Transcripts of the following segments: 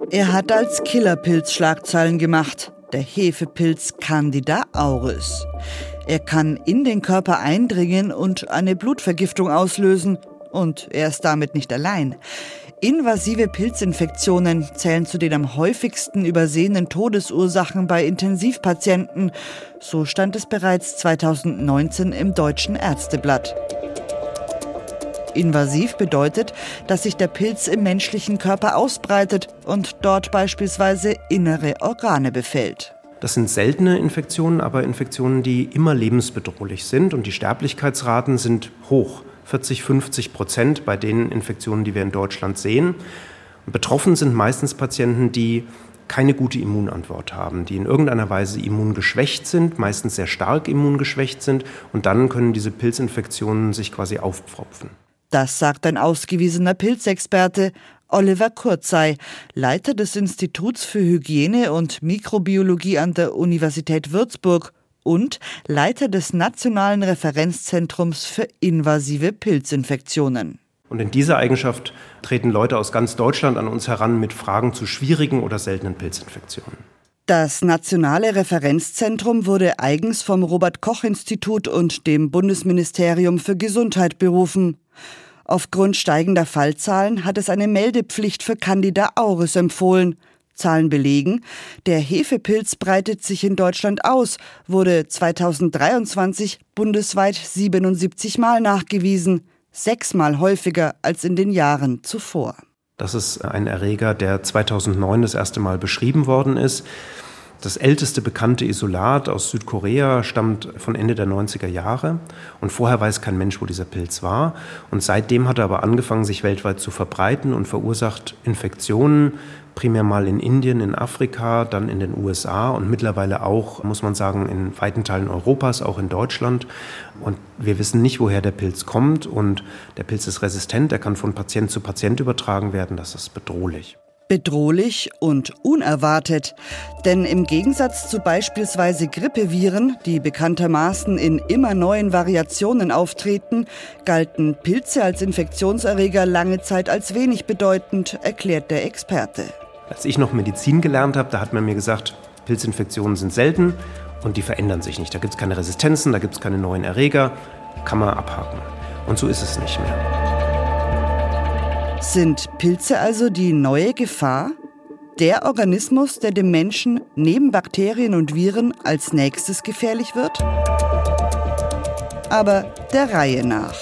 Er hat als Killerpilz Schlagzeilen gemacht, der Hefepilz Candida auris. Er kann in den Körper eindringen und eine Blutvergiftung auslösen. Und er ist damit nicht allein. Invasive Pilzinfektionen zählen zu den am häufigsten übersehenen Todesursachen bei Intensivpatienten. So stand es bereits 2019 im Deutschen Ärzteblatt. Invasiv bedeutet, dass sich der Pilz im menschlichen Körper ausbreitet und dort beispielsweise innere Organe befällt. Das sind seltene Infektionen, aber Infektionen, die immer lebensbedrohlich sind. Und die Sterblichkeitsraten sind hoch, 40-50% bei den Infektionen, die wir in Deutschland sehen. Und betroffen sind meistens Patienten, die keine gute Immunantwort haben, die in irgendeiner Weise immungeschwächt sind, meistens sehr stark immungeschwächt sind. Und dann können diese Pilzinfektionen sich quasi aufpfropfen. Das sagt ein ausgewiesener Pilzexperte, Oliver Kurzey, Leiter des Instituts für Hygiene und Mikrobiologie an der Universität Würzburg und Leiter des Nationalen Referenzzentrums für invasive Pilzinfektionen. Und in dieser Eigenschaft treten Leute aus ganz Deutschland an uns heran mit Fragen zu schwierigen oder seltenen Pilzinfektionen. Das Nationale Referenzzentrum wurde eigens vom Robert-Koch-Institut und dem Bundesministerium für Gesundheit berufen. Aufgrund steigender Fallzahlen hat es eine Meldepflicht für Candida auris empfohlen. Zahlen belegen, der Hefepilz breitet sich in Deutschland aus, wurde 2023 bundesweit 77 Mal nachgewiesen, 6 Mal häufiger als in den Jahren zuvor. Das ist ein Erreger, der 2009 das erste Mal beschrieben worden ist. Das älteste bekannte Isolat aus Südkorea stammt von Ende der 90er Jahre. Und vorher weiß kein Mensch, wo dieser Pilz war. Und seitdem hat er aber angefangen, sich weltweit zu verbreiten und verursacht Infektionen, primär mal in Indien, in Afrika, dann in den USA und mittlerweile auch, muss man sagen, in weiten Teilen Europas, auch in Deutschland. Und wir wissen nicht, woher der Pilz kommt. Und der Pilz ist resistent, er kann von Patient zu Patient übertragen werden. Das ist bedrohlich. Bedrohlich und unerwartet. Denn im Gegensatz zu beispielsweise Grippeviren, die bekanntermaßen in immer neuen Variationen auftreten, galten Pilze als Infektionserreger lange Zeit als wenig bedeutend, erklärt der Experte. Als ich noch Medizin gelernt habe, da hat man mir gesagt, Pilzinfektionen sind selten und die verändern sich nicht. Da gibt es keine Resistenzen, da gibt es keine neuen Erreger, kann man abhaken. Und so ist es nicht mehr. Sind Pilze also die neue Gefahr? Der Organismus, der dem Menschen neben Bakterien und Viren als nächstes gefährlich wird? Aber der Reihe nach.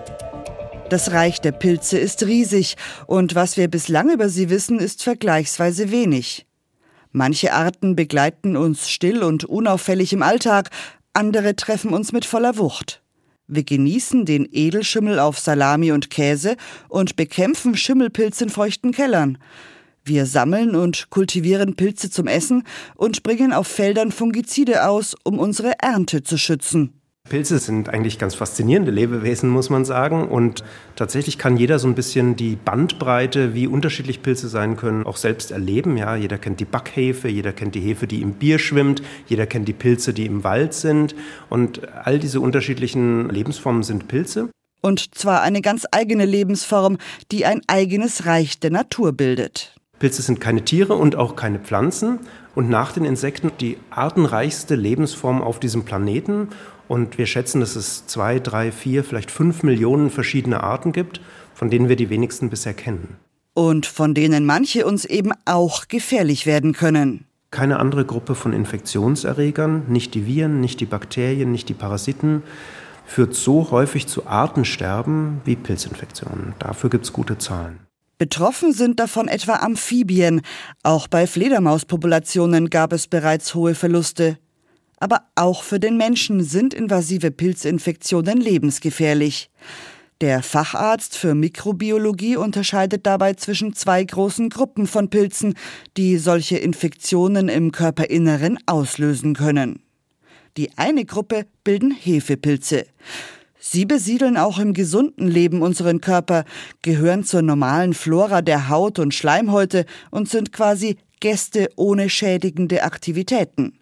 Das Reich der Pilze ist riesig und was wir bislang über sie wissen, ist vergleichsweise wenig. Manche Arten begleiten uns still und unauffällig im Alltag, andere treffen uns mit voller Wucht. Wir genießen den Edelschimmel auf Salami und Käse und bekämpfen Schimmelpilze in feuchten Kellern. Wir sammeln und kultivieren Pilze zum Essen und bringen auf Feldern Fungizide aus, um unsere Ernte zu schützen. Pilze sind eigentlich ganz faszinierende Lebewesen, muss man sagen. Und tatsächlich kann jeder so ein bisschen die Bandbreite, wie unterschiedlich Pilze sein können, auch selbst erleben. Ja, jeder kennt die Backhefe, jeder kennt die Hefe, die im Bier schwimmt, jeder kennt die Pilze, die im Wald sind. Und all diese unterschiedlichen Lebensformen sind Pilze. Und zwar eine ganz eigene Lebensform, die ein eigenes Reich der Natur bildet. Pilze sind keine Tiere und auch keine Pflanzen. Und nach den Insekten die artenreichste Lebensform auf diesem Planeten. Und wir schätzen, dass es 2, 3, 4, vielleicht 5 Millionen verschiedene Arten gibt, von denen wir die wenigsten bisher kennen. Und von denen manche uns eben auch gefährlich werden können. Keine andere Gruppe von Infektionserregern, nicht die Viren, nicht die Bakterien, nicht die Parasiten, führt so häufig zu Artensterben wie Pilzinfektionen. Dafür gibt es gute Zahlen. Betroffen sind davon etwa Amphibien. Auch bei Fledermauspopulationen gab es bereits hohe Verluste. Aber auch für den Menschen sind invasive Pilzinfektionen lebensgefährlich. Der Facharzt für Mikrobiologie unterscheidet dabei zwischen 2 großen Gruppen von Pilzen, die solche Infektionen im Körperinneren auslösen können. Die eine Gruppe bilden Hefepilze. Sie besiedeln auch im gesunden Leben unseren Körper, gehören zur normalen Flora der Haut und Schleimhäute und sind quasi Gäste ohne schädigende Aktivitäten.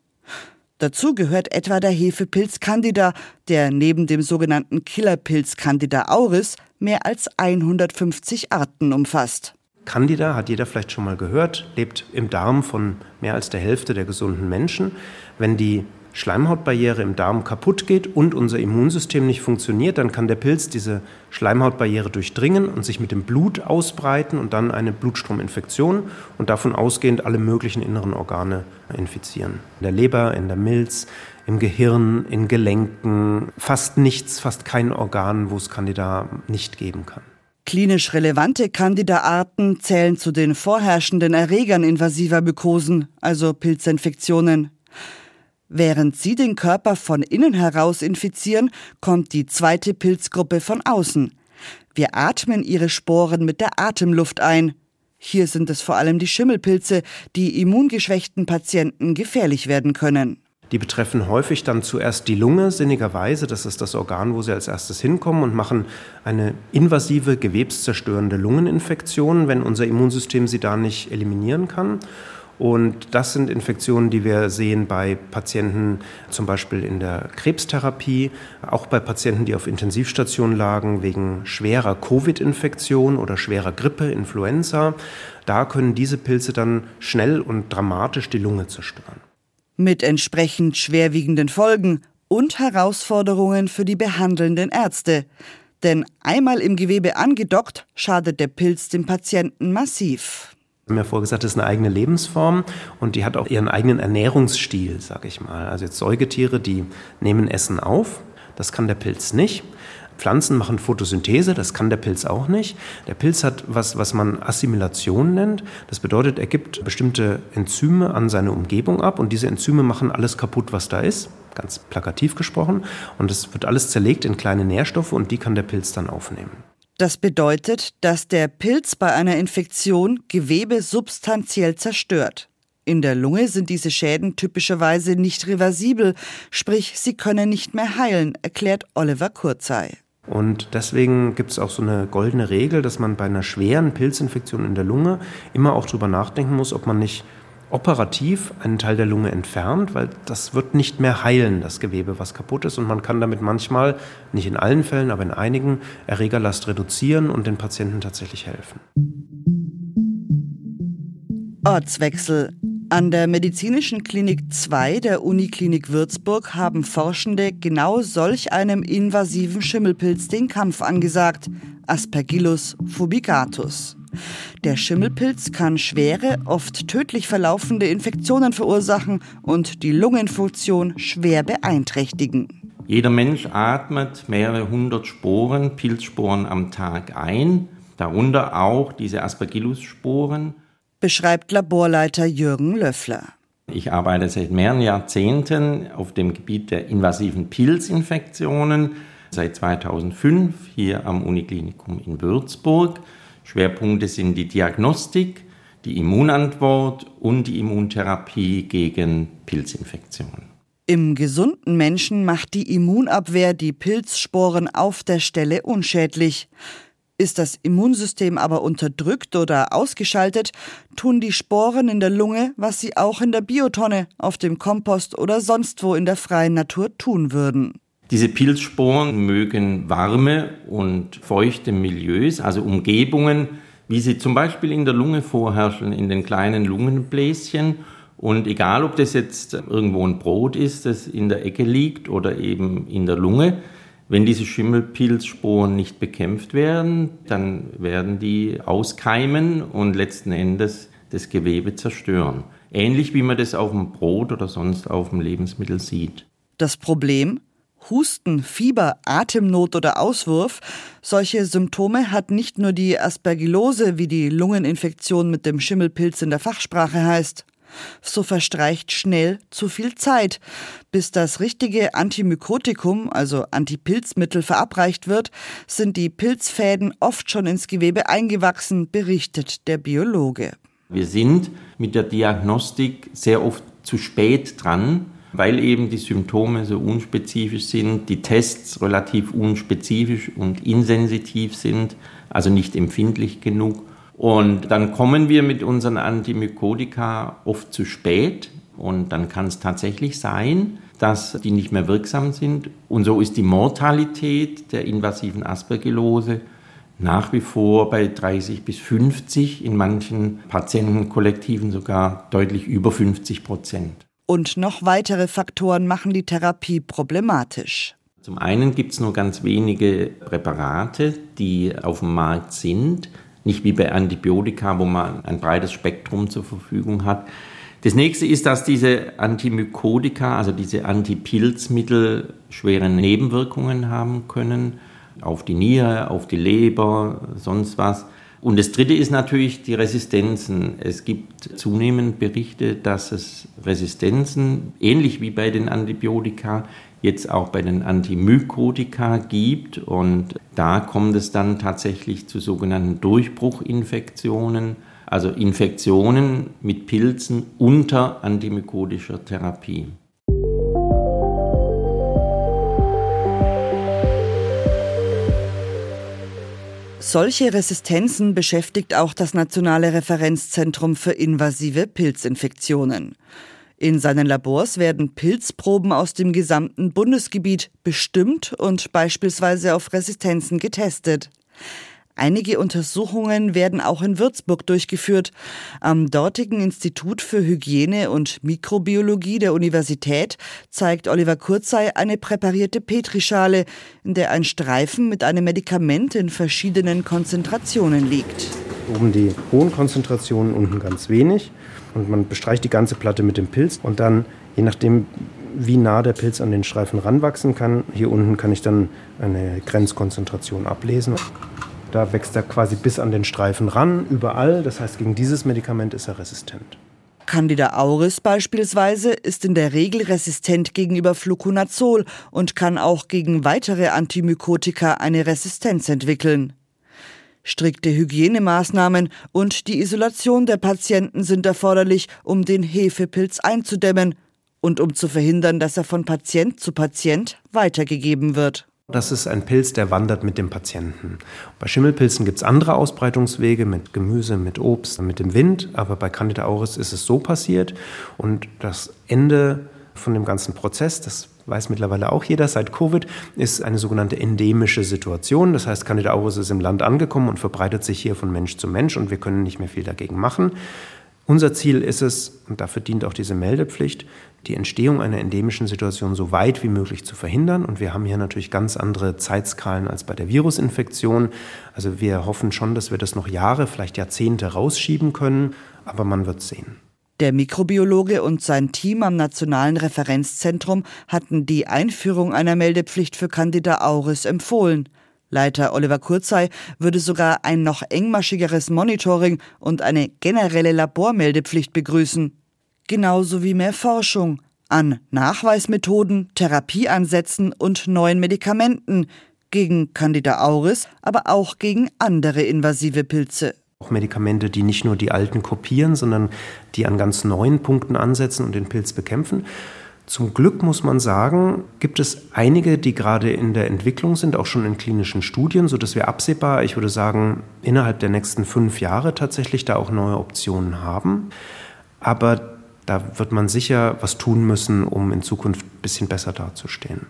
Dazu gehört etwa der Hefepilz Candida, der neben dem sogenannten Killerpilz Candida auris mehr als 150 Arten umfasst. Candida, hat jeder vielleicht schon mal gehört, lebt im Darm von mehr als der Hälfte der gesunden Menschen. Wenn die Schleimhautbarriere im Darm kaputt geht und unser Immunsystem nicht funktioniert, dann kann der Pilz diese Schleimhautbarriere durchdringen und sich mit dem Blut ausbreiten und dann eine Blutstrominfektion und davon ausgehend alle möglichen inneren Organe infizieren. In der Leber, in der Milz, im Gehirn, in Gelenken, fast nichts, fast kein Organ, wo es Candida nicht geben kann. Klinisch relevante Candida-Arten zählen zu den vorherrschenden Erregern invasiver Mykosen, also Pilzinfektionen. Während sie den Körper von innen heraus infizieren, kommt die zweite Pilzgruppe von außen. Wir atmen ihre Sporen mit der Atemluft ein. Hier sind es vor allem die Schimmelpilze, die immungeschwächten Patienten gefährlich werden können. Die betreffen häufig dann zuerst die Lunge, sinnigerweise, das ist das Organ, wo sie als erstes hinkommen und machen eine invasive, gewebszerstörende Lungeninfektion, wenn unser Immunsystem sie da nicht eliminieren kann. Und das sind Infektionen, die wir sehen bei Patienten zum Beispiel in der Krebstherapie, auch bei Patienten, die auf Intensivstationen lagen wegen schwerer Covid-Infektion oder schwerer Grippe, Influenza. Da können diese Pilze dann schnell und dramatisch die Lunge zerstören. Mit entsprechend schwerwiegenden Folgen und Herausforderungen für die behandelnden Ärzte. Denn einmal im Gewebe angedockt, schadet der Pilz dem Patienten massiv. Wir haben ja vorher gesagt, das ist eine eigene Lebensform und die hat auch ihren eigenen Ernährungsstil, sag ich mal. Also jetzt Säugetiere, die nehmen Essen auf, das kann der Pilz nicht. Pflanzen machen Photosynthese, das kann der Pilz auch nicht. Der Pilz hat was man Assimilation nennt. Das bedeutet, er gibt bestimmte Enzyme an seine Umgebung ab und diese Enzyme machen alles kaputt, was da ist, ganz plakativ gesprochen. Und es wird alles zerlegt in kleine Nährstoffe und die kann der Pilz dann aufnehmen. Das bedeutet, dass der Pilz bei einer Infektion Gewebe substanziell zerstört. In der Lunge sind diese Schäden typischerweise nicht reversibel, sprich, sie können nicht mehr heilen, erklärt Oliver Kurzey. Und deswegen gibt es auch so eine goldene Regel, dass man bei einer schweren Pilzinfektion in der Lunge immer auch drüber nachdenken muss, ob man nicht operativ einen Teil der Lunge entfernt, weil das wird nicht mehr heilen, das Gewebe, was kaputt ist. Und man kann damit manchmal, nicht in allen Fällen, aber in einigen, Erregerlast reduzieren und den Patienten tatsächlich helfen. Ortswechsel. An der Medizinischen Klinik 2 der Uniklinik Würzburg haben Forschende genau solch einem invasiven Schimmelpilz den Kampf angesagt, Aspergillus fumigatus. Der Schimmelpilz kann schwere, oft tödlich verlaufende Infektionen verursachen und die Lungenfunktion schwer beeinträchtigen. Jeder Mensch atmet mehrere hundert Sporen, Pilzsporen am Tag ein, darunter auch diese Aspergillus-Sporen. Beschreibt Laborleiter Jürgen Löffler. Ich arbeite seit mehreren Jahrzehnten auf dem Gebiet der invasiven Pilzinfektionen, seit 2005 hier am Uniklinikum in Würzburg. Schwerpunkte sind die Diagnostik, die Immunantwort und die Immuntherapie gegen Pilzinfektionen. Im gesunden Menschen macht die Immunabwehr die Pilzsporen auf der Stelle unschädlich. Ist das Immunsystem aber unterdrückt oder ausgeschaltet, tun die Sporen in der Lunge, was sie auch in der Biotonne, auf dem Kompost oder sonst wo in der freien Natur tun würden. Diese Pilzsporen mögen warme und feuchte Milieus, also Umgebungen, wie sie zum Beispiel in der Lunge vorherrschen, in den kleinen Lungenbläschen. Und egal, ob das jetzt irgendwo ein Brot ist, das in der Ecke liegt oder eben in der Lunge, wenn diese Schimmelpilzsporen nicht bekämpft werden, dann werden die auskeimen und letzten Endes das Gewebe zerstören. Ähnlich wie man das auf dem Brot oder sonst auf dem Lebensmittel sieht. Das Problem? Husten, Fieber, Atemnot oder Auswurf, solche Symptome hat nicht nur die Aspergillose, wie die Lungeninfektion mit dem Schimmelpilz in der Fachsprache heißt. So verstreicht schnell zu viel Zeit, bis das richtige Antimykotikum, also Antipilzmittel, verabreicht wird, sind die Pilzfäden oft schon ins Gewebe eingewachsen, berichtet der Biologe. Wir sind mit der Diagnostik sehr oft zu spät dran, weil eben die Symptome so unspezifisch sind, die Tests relativ unspezifisch und insensitiv sind, also nicht empfindlich genug. Und dann kommen wir mit unseren Antimykotika oft zu spät und dann kann es tatsächlich sein, dass die nicht mehr wirksam sind. Und so ist die Mortalität der invasiven Aspergillose nach wie vor bei 30 bis 50, in manchen Patientenkollektiven sogar deutlich über 50%. Und noch weitere Faktoren machen die Therapie problematisch. Zum einen gibt es nur ganz wenige Präparate, die auf dem Markt sind, nicht wie bei Antibiotika, wo man ein breites Spektrum zur Verfügung hat. Das nächste ist, dass diese Antimykotika, also diese Antipilzmittel, schwere Nebenwirkungen haben können, auf die Niere, auf die Leber, sonst was. Und das dritte ist natürlich die Resistenzen. Es gibt zunehmend Berichte, dass es Resistenzen, ähnlich wie bei den Antibiotika, jetzt auch bei den Antimykotika gibt. Und da kommt es dann tatsächlich zu sogenannten Durchbruchinfektionen, also Infektionen mit Pilzen unter antimykotischer Therapie. Solche Resistenzen beschäftigt auch das Nationale Referenzzentrum für invasive Pilzinfektionen. In seinen Labors werden Pilzproben aus dem gesamten Bundesgebiet bestimmt und beispielsweise auf Resistenzen getestet. Einige Untersuchungen werden auch in Würzburg durchgeführt. Am dortigen Institut für Hygiene und Mikrobiologie der Universität zeigt Oliver Kurzey eine präparierte Petrischale, in der ein Streifen mit einem Medikament in verschiedenen Konzentrationen liegt. Oben die hohen Konzentrationen, unten ganz wenig. Und man bestreicht die ganze Platte mit dem Pilz und dann, je nachdem, wie nah der Pilz an den Streifen ranwachsen kann, hier unten kann ich dann eine Grenzkonzentration ablesen. Da wächst er quasi bis an den Streifen ran, überall. Das heißt, gegen dieses Medikament ist er resistent. Candida auris beispielsweise ist in der Regel resistent gegenüber Fluconazol und kann auch gegen weitere Antimykotika eine Resistenz entwickeln. Strikte Hygienemaßnahmen und die Isolation der Patienten sind erforderlich, um den Hefepilz einzudämmen und um zu verhindern, dass er von Patient zu Patient weitergegeben wird. Das ist ein Pilz, der wandert mit dem Patienten. Bei Schimmelpilzen gibt es andere Ausbreitungswege mit Gemüse, mit Obst, mit dem Wind. Aber bei Candida auris ist es so passiert. Und das Ende von dem ganzen Prozess, das weiß mittlerweile auch jeder seit Covid, ist eine sogenannte endemische Situation. Das heißt, Candida auris ist im Land angekommen und verbreitet sich hier von Mensch zu Mensch. Und wir können nicht mehr viel dagegen machen. Unser Ziel ist es, und dafür dient auch diese Meldepflicht, die Entstehung einer endemischen Situation so weit wie möglich zu verhindern. Und wir haben hier natürlich ganz andere Zeitskalen als bei der Virusinfektion. Also wir hoffen schon, dass wir das noch Jahre, vielleicht Jahrzehnte rausschieben können, aber man wird sehen. Der Mikrobiologe und sein Team am Nationalen Referenzzentrum hatten die Einführung einer Meldepflicht für Candida auris empfohlen. Leiter Oliver Kurzey würde sogar ein noch engmaschigeres Monitoring und eine generelle Labormeldepflicht begrüßen. Genauso wie mehr Forschung an Nachweismethoden, Therapieansätzen und neuen Medikamenten gegen Candida auris, aber auch gegen andere invasive Pilze. Auch Medikamente, die nicht nur die alten kopieren, sondern die an ganz neuen Punkten ansetzen und den Pilz bekämpfen. Zum Glück muss man sagen, gibt es einige, die gerade in der Entwicklung sind, auch schon in klinischen Studien, sodass wir absehbar, ich würde sagen, innerhalb der nächsten 5 Jahre tatsächlich da auch neue Optionen haben. Aber da wird man sicher was tun müssen, um in Zukunft ein bisschen besser dazustehen.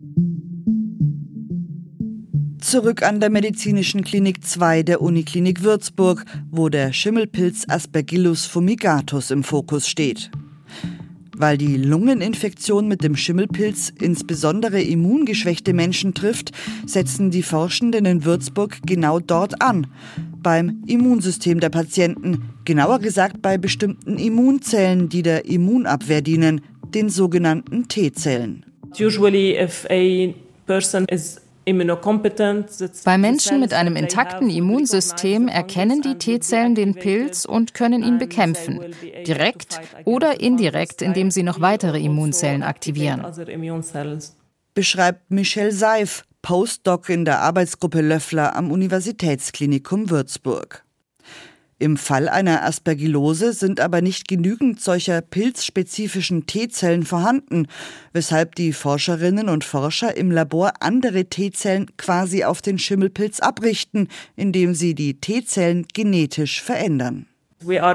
Zurück an der Medizinischen Klinik 2 der Uniklinik Würzburg, wo der Schimmelpilz Aspergillus fumigatus im Fokus steht. Weil die Lungeninfektion mit dem Schimmelpilz insbesondere immungeschwächte Menschen trifft, setzen die Forschenden in Würzburg genau dort an, beim Immunsystem der Patienten, genauer gesagt bei bestimmten Immunzellen, die der Immunabwehr dienen, den sogenannten T-Zellen. Usually if a person is bei Menschen mit einem intakten Immunsystem erkennen die T-Zellen den Pilz und können ihn bekämpfen, direkt oder indirekt, indem sie noch weitere Immunzellen aktivieren. Beschreibt Michelle Seif, Postdoc in der Arbeitsgruppe Löffler am Universitätsklinikum Würzburg. Im Fall einer Aspergillose sind aber nicht genügend solcher pilzspezifischen T-Zellen vorhanden, weshalb die Forscherinnen und Forscher im Labor andere T-Zellen quasi auf den Schimmelpilz abrichten, indem sie die T-Zellen genetisch verändern. Wir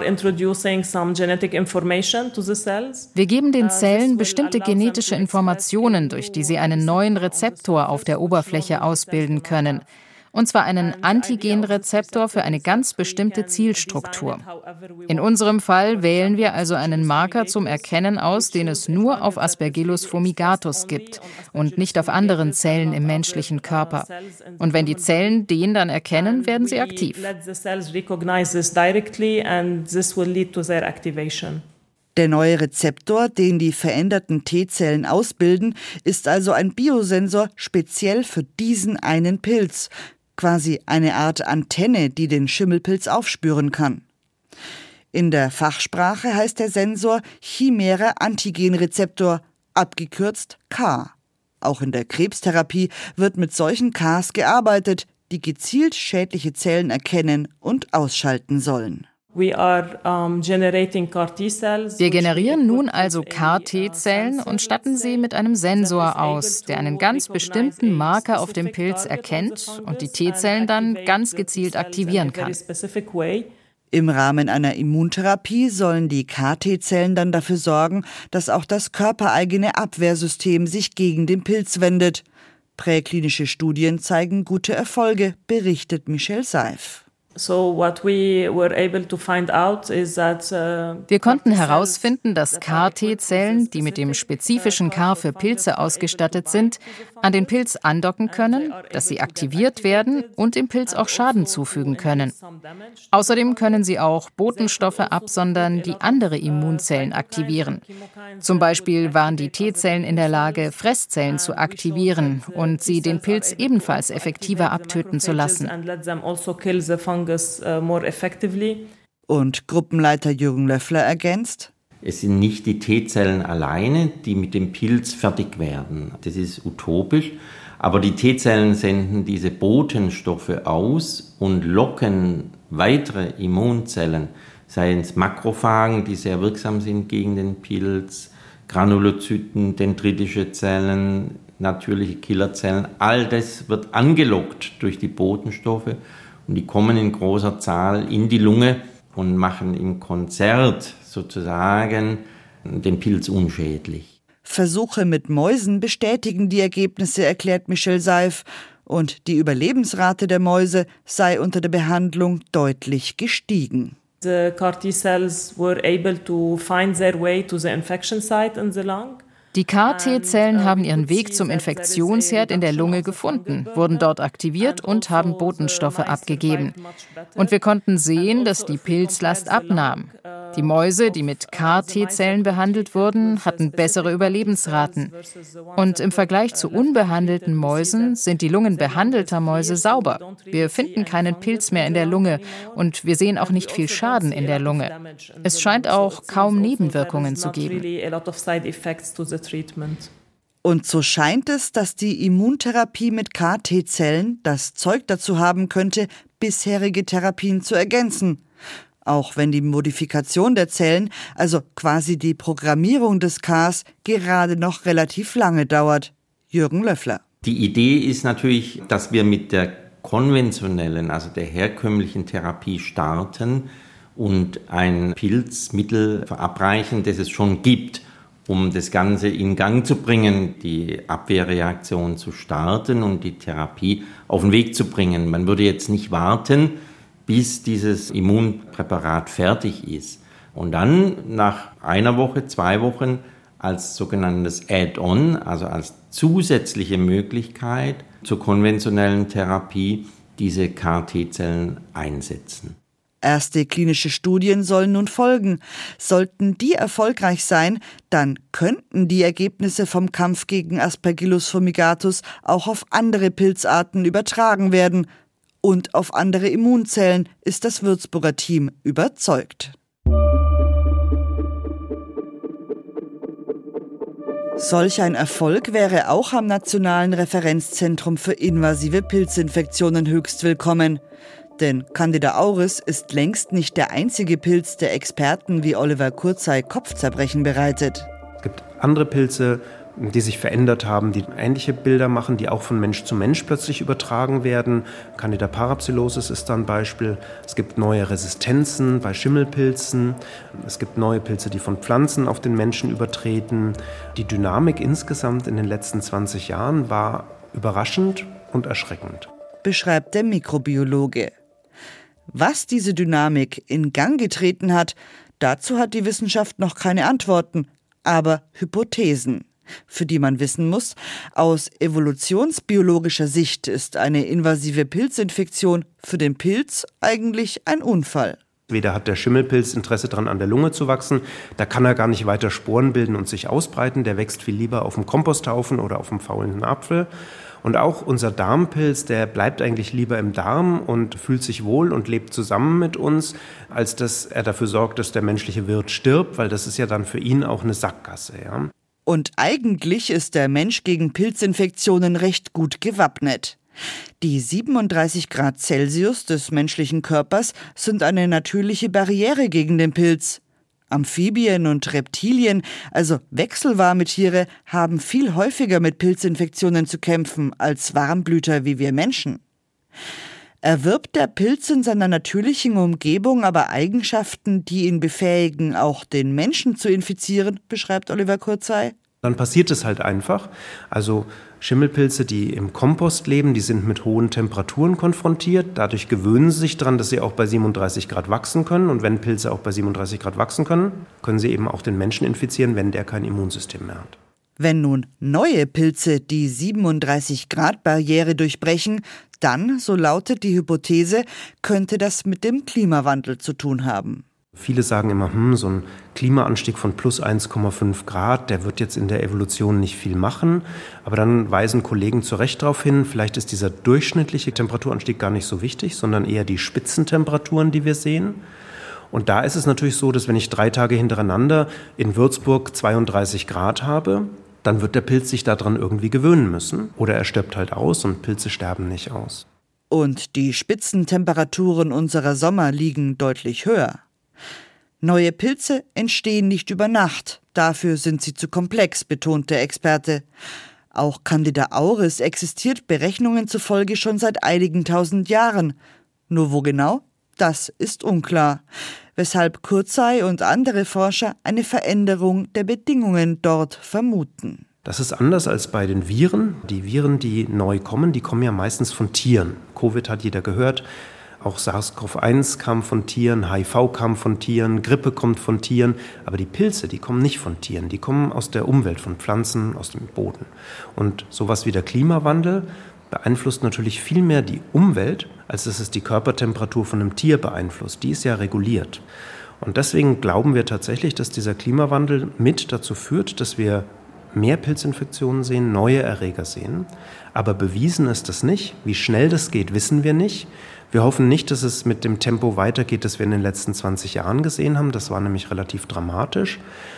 geben den Zellen bestimmte genetische Informationen, durch die sie einen neuen Rezeptor auf der Oberfläche ausbilden können. und zwar einen Antigenrezeptor für eine ganz bestimmte Zielstruktur. In unserem Fall wählen wir also einen Marker zum Erkennen aus, den es nur auf Aspergillus fumigatus gibt und nicht auf anderen Zellen im menschlichen Körper. Und wenn die Zellen den dann erkennen, werden sie aktiv. Der neue Rezeptor, den die veränderten T-Zellen ausbilden, ist also ein Biosensor speziell für diesen einen Pilz. Quasi eine Art Antenne, die den Schimmelpilz aufspüren kann. In der Fachsprache heißt der Sensor Chimera-Antigenrezeptor, abgekürzt CAR. Auch in der Krebstherapie wird mit solchen CARs gearbeitet, die gezielt schädliche Zellen erkennen und ausschalten sollen. Wir generieren nun also CAR-T-Zellen und statten sie mit einem Sensor aus, der einen ganz bestimmten Marker auf dem Pilz erkennt und die T-Zellen dann ganz gezielt aktivieren kann. Im Rahmen einer Immuntherapie sollen die CAR-T-Zellen dann dafür sorgen, dass auch das körpereigene Abwehrsystem sich gegen den Pilz wendet. Präklinische Studien zeigen gute Erfolge, berichtet Michelle Seif. Wir konnten herausfinden, dass CAR-T-Zellen, die mit dem spezifischen CAR für Pilze ausgestattet sind, an den Pilz andocken können, dass sie aktiviert werden und dem Pilz auch Schaden zufügen können. Außerdem können sie auch Botenstoffe absondern, die andere Immunzellen aktivieren. Zum Beispiel waren die T-Zellen in der Lage, Fresszellen zu aktivieren und sie den Pilz ebenfalls effektiver abtöten zu lassen. Und Gruppenleiter Jürgen Löffler ergänzt: Es sind nicht die T-Zellen alleine, die mit dem Pilz fertig werden. Das ist utopisch. Aber die T-Zellen senden diese Botenstoffe aus und locken weitere Immunzellen, seien es Makrophagen, die sehr wirksam sind gegen den Pilz, Granulozyten, dendritische Zellen, natürliche Killerzellen. All das wird angelockt durch die Botenstoffe. Und die kommen in großer Zahl in die Lunge und machen im Konzert sozusagen den Pilz unschädlich. Versuche mit Mäusen bestätigen die Ergebnisse, erklärt Michelle Seif. Und die Überlebensrate der Mäuse sei unter der Behandlung deutlich gestiegen. The CAR-T-cells were able to find their way to the infection site in the lung. Die CAR-T-Zellen haben ihren Weg zum Infektionsherd in der Lunge gefunden, wurden dort aktiviert und haben Botenstoffe abgegeben. Und wir konnten sehen, dass die Pilzlast abnahm. Die Mäuse, die mit CAR-T-Zellen behandelt wurden, hatten bessere Überlebensraten. Und im Vergleich zu unbehandelten Mäusen sind die Lungen behandelter Mäuse sauber. Wir finden keinen Pilz mehr in der Lunge und wir sehen auch nicht viel Schaden in der Lunge. Es scheint auch kaum Nebenwirkungen zu geben. Und so scheint es, dass die Immuntherapie mit CAR-T-Zellen das Zeug dazu haben könnte, bisherige Therapien zu ergänzen. Auch wenn die Modifikation der Zellen, also quasi die Programmierung des CARs, gerade noch relativ lange dauert. Jürgen Löffler. Die Idee ist natürlich, dass wir mit der konventionellen, also der herkömmlichen Therapie starten und ein Pilzmittel verabreichen, das es schon gibt, um das Ganze in Gang zu bringen, die Abwehrreaktion zu starten und die Therapie auf den Weg zu bringen. Man würde jetzt nicht warten, bis dieses Immunpräparat fertig ist. Und dann nach einer Woche, 2 Wochen als sogenanntes Add-on, also als zusätzliche Möglichkeit zur konventionellen Therapie, diese CAR-T-Zellen einsetzen. Erste klinische Studien sollen nun folgen. Sollten die erfolgreich sein, dann könnten die Ergebnisse vom Kampf gegen Aspergillus fumigatus auch auf andere Pilzarten übertragen werden. Und auf andere Immunzellen ist das Würzburger Team überzeugt. Solch ein Erfolg wäre auch am Nationalen Referenzzentrum für invasive Pilzinfektionen höchst willkommen. Denn Candida auris ist längst nicht der einzige Pilz, der Experten wie Oliver Kurzey Kopfzerbrechen bereitet. Es gibt andere Pilze, die sich verändert haben, die ähnliche Bilder machen, die auch von Mensch zu Mensch plötzlich übertragen werden. Candida parapsilosis ist da ein Beispiel. Es gibt neue Resistenzen bei Schimmelpilzen. Es gibt neue Pilze, die von Pflanzen auf den Menschen übertreten. Die Dynamik insgesamt in den letzten 20 Jahren war überraschend und erschreckend. beschreibt der Mikrobiologe. Was diese Dynamik in Gang getreten hat, dazu hat die Wissenschaft noch keine Antworten, aber Hypothesen, für die man wissen muss, aus evolutionsbiologischer Sicht ist eine invasive Pilzinfektion für den Pilz eigentlich ein Unfall. Weder hat der Schimmelpilz Interesse daran, an der Lunge zu wachsen, da kann er gar nicht weiter Sporen bilden und sich ausbreiten, der wächst viel lieber auf dem Komposthaufen oder auf dem faulenden Apfel. Und auch unser Darmpilz, der bleibt eigentlich lieber im Darm und fühlt sich wohl und lebt zusammen mit uns, als dass er dafür sorgt, dass der menschliche Wirt stirbt, weil das ist ja dann für ihn auch eine Sackgasse. Ja? Und eigentlich ist der Mensch gegen Pilzinfektionen recht gut gewappnet. Die 37 Grad Celsius des menschlichen Körpers sind eine natürliche Barriere gegen den Pilz. Amphibien und Reptilien, also wechselwarme Tiere, haben viel häufiger mit Pilzinfektionen zu kämpfen als Warmblüter wie wir Menschen. Erwirbt der Pilz in seiner natürlichen Umgebung aber Eigenschaften, die ihn befähigen, auch den Menschen zu infizieren, beschreibt Oliver Kurzey. Dann passiert es halt einfach. Also Schimmelpilze, die im Kompost leben, die sind mit hohen Temperaturen konfrontiert. Dadurch gewöhnen sie sich daran, dass sie auch bei 37 Grad wachsen können. Und wenn Pilze auch bei 37 Grad wachsen können, können sie eben auch den Menschen infizieren, wenn der kein Immunsystem mehr hat. Wenn nun neue Pilze die 37-Grad-Barriere durchbrechen, dann, so lautet die Hypothese, könnte das mit dem Klimawandel zu tun haben. Viele sagen immer, so ein Klimaanstieg von plus 1,5 Grad, der wird jetzt in der Evolution nicht viel machen. Aber dann weisen Kollegen zu Recht darauf hin, vielleicht ist dieser durchschnittliche Temperaturanstieg gar nicht so wichtig, sondern eher die Spitzentemperaturen, die wir sehen. Und da ist es natürlich so, dass wenn ich 3 Tage hintereinander in Würzburg 32 Grad habe, dann wird der Pilz sich daran irgendwie gewöhnen müssen. Oder er stirbt halt aus und Pilze sterben nicht aus. Und die Spitzentemperaturen unserer Sommer liegen deutlich höher. Neue Pilze entstehen nicht über Nacht, dafür sind sie zu komplex, betont der Experte. Auch Candida auris existiert Berechnungen zufolge schon seit einigen tausend Jahren. Nur wo genau? Das ist unklar, weshalb Kurzey und andere Forscher eine Veränderung der Bedingungen dort vermuten. Das ist anders als bei den Viren. Die Viren, die neu kommen, die kommen ja meistens von Tieren. Covid hat jeder gehört. Auch SARS-CoV-1 kam von Tieren, HIV kam von Tieren, Grippe kommt von Tieren. Aber die Pilze, die kommen nicht von Tieren, die kommen aus der Umwelt, von Pflanzen, aus dem Boden. Und sowas wie der Klimawandel beeinflusst natürlich viel mehr die Umwelt, als dass es die Körpertemperatur von einem Tier beeinflusst. Die ist ja reguliert. Und deswegen glauben wir tatsächlich, dass dieser Klimawandel mit dazu führt, dass wir mehr Pilzinfektionen sehen, neue Erreger sehen. Aber bewiesen ist das nicht. Wie schnell das geht, wissen wir nicht. Wir hoffen nicht, dass es mit dem Tempo weitergeht, das wir in den letzten 20 Jahren gesehen haben. Das war nämlich relativ dramatisch.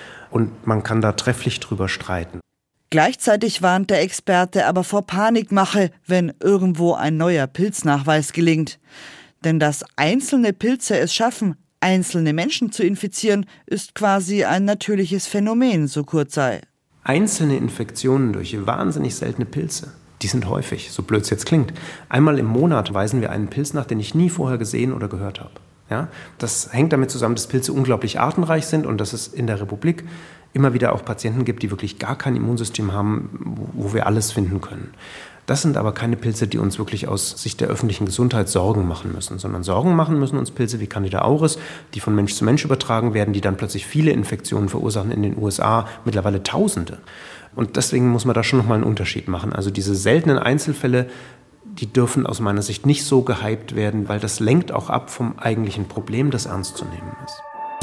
Und man kann da trefflich drüber streiten. Gleichzeitig warnt der Experte aber vor Panikmache, wenn irgendwo ein neuer Pilznachweis gelingt. Denn dass einzelne Pilze es schaffen, einzelne Menschen zu infizieren, ist quasi ein natürliches Phänomen, so Kurzey. Einzelne Infektionen durch wahnsinnig seltene Pilze, die sind häufig, so blöd es jetzt klingt. Einmal im Monat weisen wir einen Pilz nach, den ich nie vorher gesehen oder gehört habe. Ja? Das hängt damit zusammen, dass Pilze unglaublich artenreich sind und dass es in der Republik immer wieder auch Patienten gibt, die wirklich gar kein Immunsystem haben, wo wir alles finden können. Das sind aber keine Pilze, die uns wirklich aus Sicht der öffentlichen Gesundheit Sorgen machen müssen, sondern Sorgen machen müssen uns Pilze wie Candida auris, die von Mensch zu Mensch übertragen werden, die dann plötzlich viele Infektionen verursachen in den USA, mittlerweile Tausende. Und deswegen muss man da schon nochmal einen Unterschied machen. Also diese seltenen Einzelfälle, die dürfen aus meiner Sicht nicht so gehypt werden, weil das lenkt auch ab vom eigentlichen Problem, das ernst zu nehmen ist.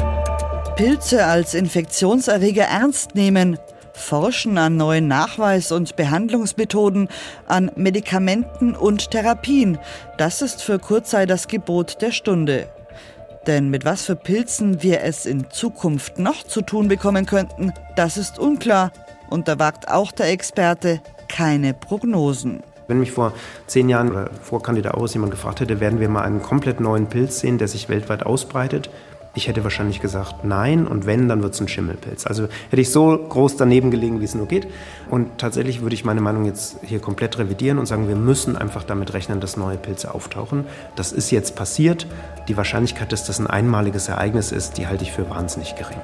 Pilze als Infektionserreger ernst nehmen, forschen an neuen Nachweis- und Behandlungsmethoden, an Medikamenten und Therapien. Das ist für Kurzey das Gebot der Stunde. Denn mit was für Pilzen wir es in Zukunft noch zu tun bekommen könnten, das ist unklar. Und da wagt auch der Experte keine Prognosen. Wenn mich vor 10 Jahren oder vor Candida auris jemand gefragt hätte, werden wir mal einen komplett neuen Pilz sehen, der sich weltweit ausbreitet, ich hätte wahrscheinlich gesagt, nein, und wenn, dann wird es ein Schimmelpilz. Also hätte ich so groß daneben gelegen, wie es nur geht. Und tatsächlich würde ich meine Meinung jetzt hier komplett revidieren und sagen, wir müssen einfach damit rechnen, dass neue Pilze auftauchen. Das ist jetzt passiert. Die Wahrscheinlichkeit, dass das ein einmaliges Ereignis ist, die halte ich für wahnsinnig gering.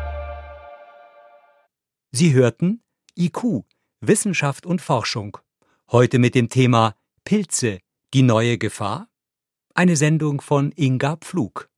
Sie hörten IQ, Wissenschaft und Forschung. Heute mit dem Thema Pilze, die neue Gefahr? Eine Sendung von Inga Pflug.